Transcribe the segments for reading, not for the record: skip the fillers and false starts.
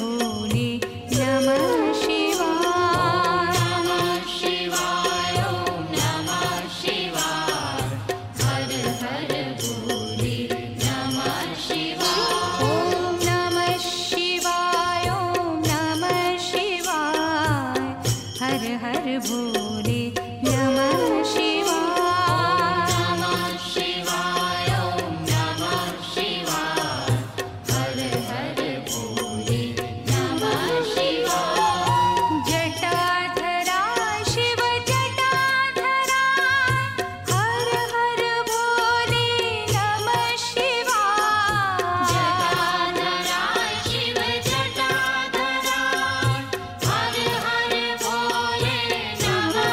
भोले नमः शिवाय। नमः शिवाय ओम नमः शिवाय। हर हर भोले नमः शिवाय। ओम नमः शिवाय ओम नमः शिवाय। हर हर भोले नमः शिवाय। नमः शिवाय ओम नमः शिवाय। हर हर भोले नमः शिवाय। जटाधरा शिव जटाधरा। हर हर भोले नमः शिवाय। जटाधरा शिव जटाधरा। हर हर भोले नमः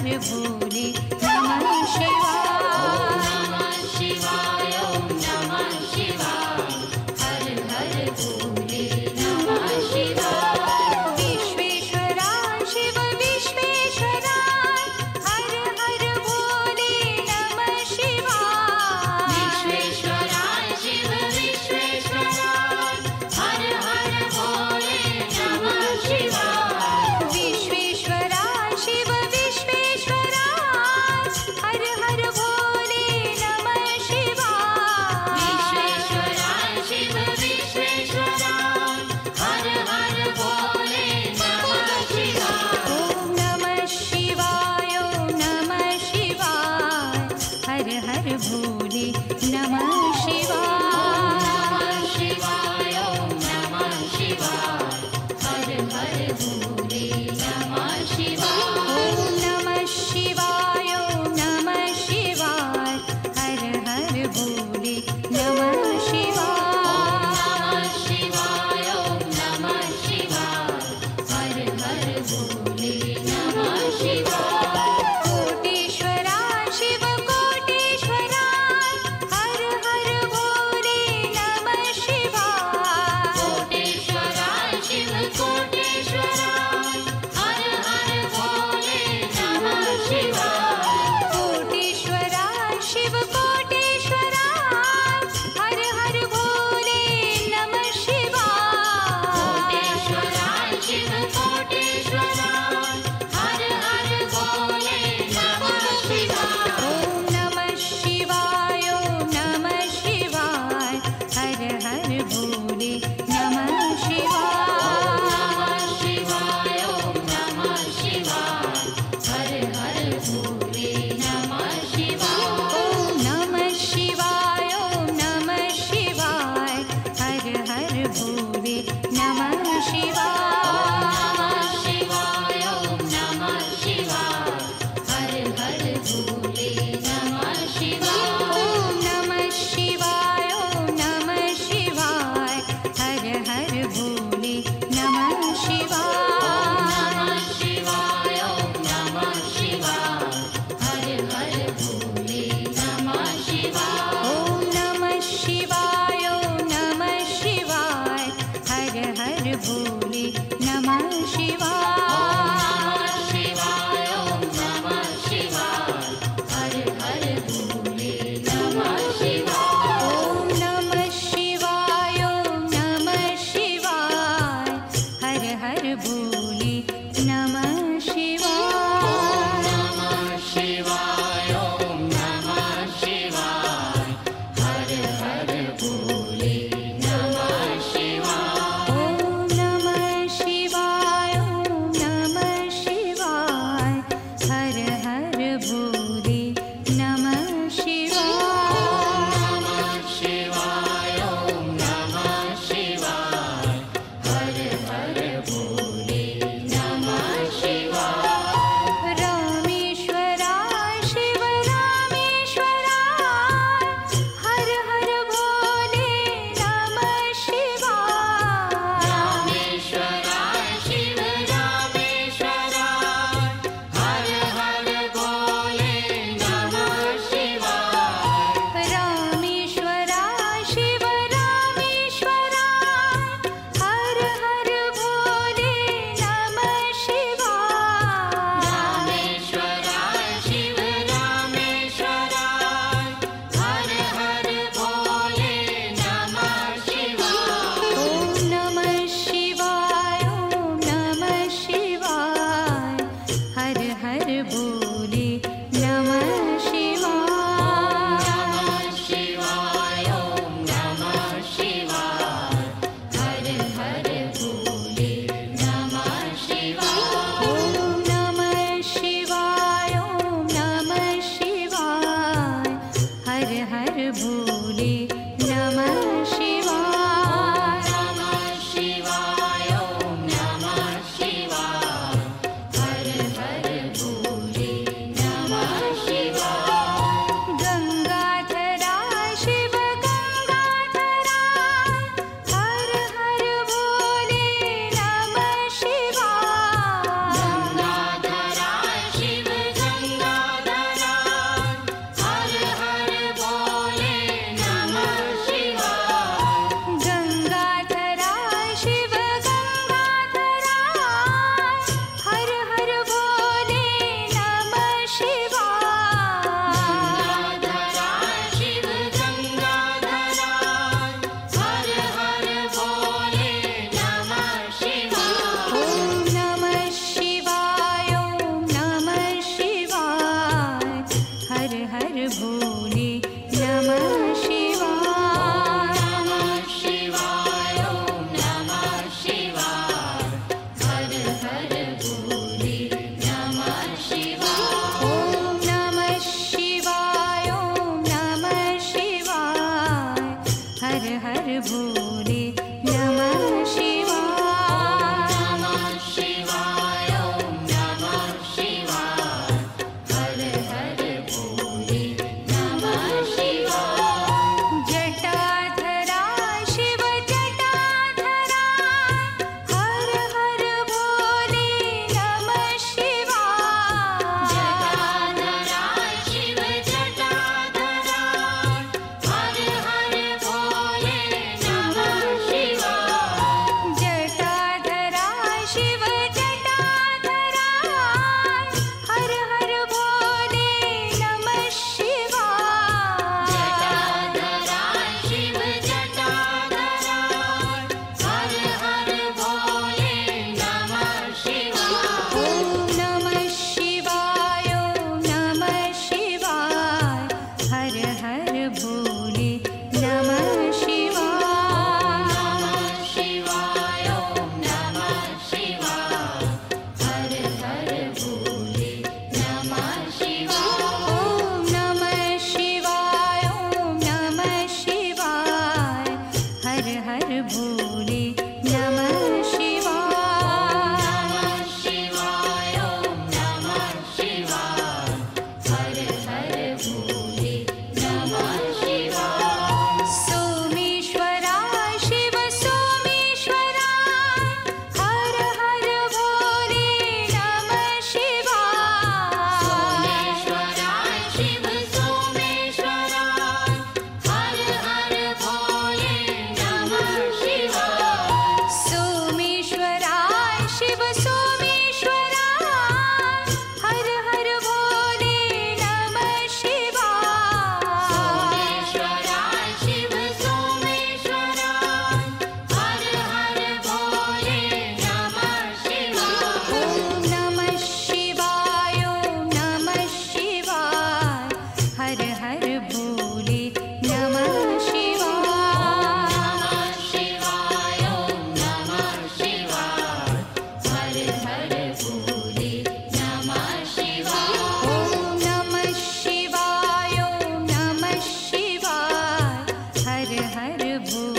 भोले नमः शिवाय। नमः शिवाय ओम नमः शिवाय हर हर भोले नमः शिवाय। विश्वेश्वरा शिव विश्वेश्वरा हर हर भोले नमः शिवाय। विश्वेश्वरा शिव विश्वेश्वरा हर हर भोले नमः शिवाय। विश्वेश्वरा शिव विश्वेश्वरा हर हर भोले नमः शिवाय। विश्वेश्वरा शिव विश्वेश्वरा हर हर भोले नमः शिवाय। ओम नमः शिवाय ओम नमः शिवाय हर हर भोले नमः शिवाय। नमः शिवाय ओम नमः शिवाय हर हर भोले नमः शिवाय। ओम नमः शिवाय ओम नमः शिवाय हर हर भोले नमः शिवाय। नमः शिवाय ओम नमः शिवाय हर हर भोले नमः शिवाय। कोटेश्वरा शिव कोटेश्वरा हर हर भोले नमः शिवाय। कोटेश्वरा शिव कोटेश्वरा हर हर भोले नमः शिवाय। कोटेश्वरा शिव कोटेश्वरा हर हर भोले नमः शिवाय। कोटेश्वरा शिव कोटेश्वरा हर हर भोले नमः शिवाय। ओम नमः शिवाय ओम नमः शिवाय हर हर भोले नमः शिवाय। नमः शिवाय ओम नमः शिवाय हर हर भोले नमः शिवाय। ओम नमः शिवाय ओम नमः शिवाय हर हर भोले नमः शिवाय। नमः शिवाय ओम नमः शिवाय हर हर भोले नमः शिवाय। ओम नमः शिवाय ओम नमः शिवाय हर हर भोले नमः शिवाय। नमः शिवाय ओम नमः शिवाय हर हर भोले नमः शिवाय। ओम नमः शिवाय ओम नमः शिवाय हर हर भोले नमः शिवाय। नमः शिवाय ओम नमः शिवाय हर हर भोले नमः शिवाय। ओम नमः शिवाय ओम नमः शिवाय हर हर भोले नमः शिवाय। नमः शिवाय ओम नमः शिवाय हर हर भोले नमः शिवाय। ओम नमः शिवाय ओम नमः शिवाय हर हर भोले नमः शिवाय। नमः शिवाय ओम नमः शिवाय हर हर भोले नमः शिवाय। रामेश्वरा शिव रामेश्वरा हर हर भोले नमः शिवाय। रामेश्वरा शिव रामेश्वरा हर हर भोले नमः शिवाय। रामेश्वरा शिव रामेश्वरा हर हर भोले नमः शिवाय। रामेश्वरा शिव रामेश्वरा हर हर भोले नमः शिवाय। ओम नमः शिवाय ओम नमः शिवाय हर हर भोले नमः शिवाय। नमः शिवाय ओम नमः शिवाय हर हर भोले नमः शिवाय। ओम नमः शिवाय ओम नमः शिवाय हर हर भोले नमः शिवाय। नमः शिवाय ओम नमः शिवाय हर हर भोले नमः शिवाय हर हर भोले नमः शिवाय सोमेश्वराय शिव सोमेश्वराय हर हर भोले नमः शिवाय सोमेश्वराय शिव सोमेश्वराय हर हर भोले नमः शिवाय सोमेश्वराय शिव सोमेश्वराय हर हर भोले नमः शिवाय सोमेश्वराय शिव सोमेश्वराय हर हर भोले नमः शिवाय ॐ नमः शिवाय ॐ नमः शिवाय हर हर भोले नमः शिवाय नमः शिवाय ॐ नमः शिवाय हर हर भोले नमः शिवाय ॐ नमः शिवाय ॐ नमः शिवाय हर हर भोले